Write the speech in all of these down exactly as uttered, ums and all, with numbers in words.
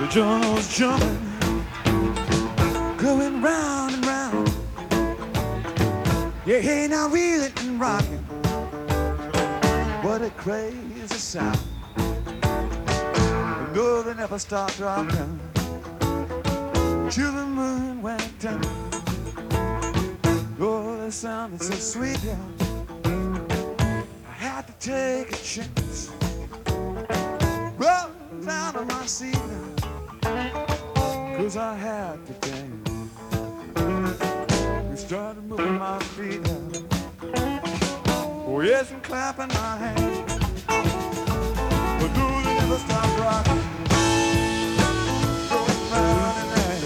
The joint's jumping, going round and round. Yeah, hey, now reeling and rocking. What a crazy sound. No, they never stopped rocking till the moon went down. Oh, the sound is so sweet, yeah. I had to take a chance. Roll down on my seat now, 'cause I had to dance. We started moving my feet now. Oh yes, and clapping my hands. But no, they never stopped rocking. Going round and round.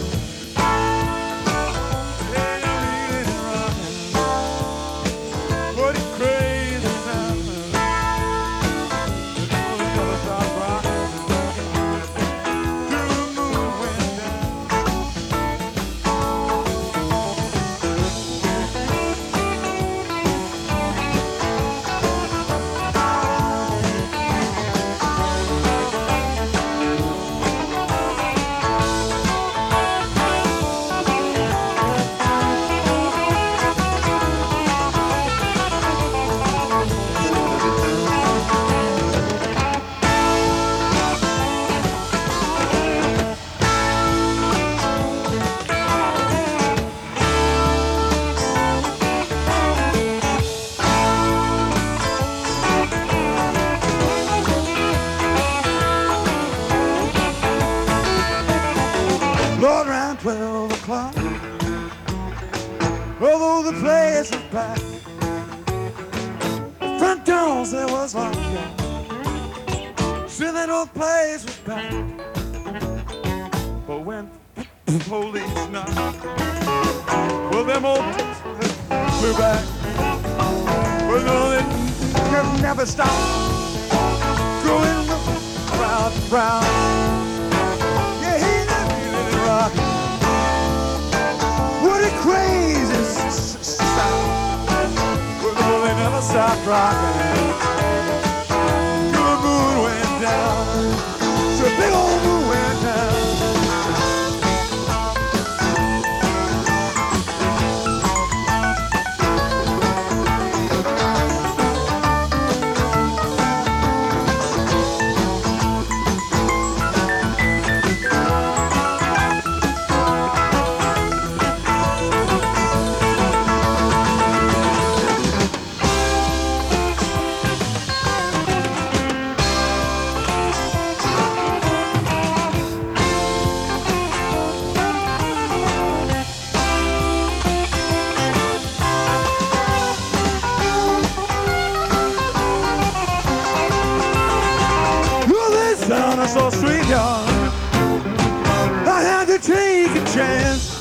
Yeah, reeling and rocking. What a crazy sound. But no, they never stopped rocking. Till the moon went down. Lord, around twelve o'clock, although the place was packed, the front doors there was locked. Still that old place was packed. But when the police knocked, well, them old dicks flew back. Well, no, they could never stop going round and round. What a crazy sound. Well, no, they never stopped rocking. Till the moon went down. So a big old moon went down. Sound is so sweet, y'all. I had to take a chance.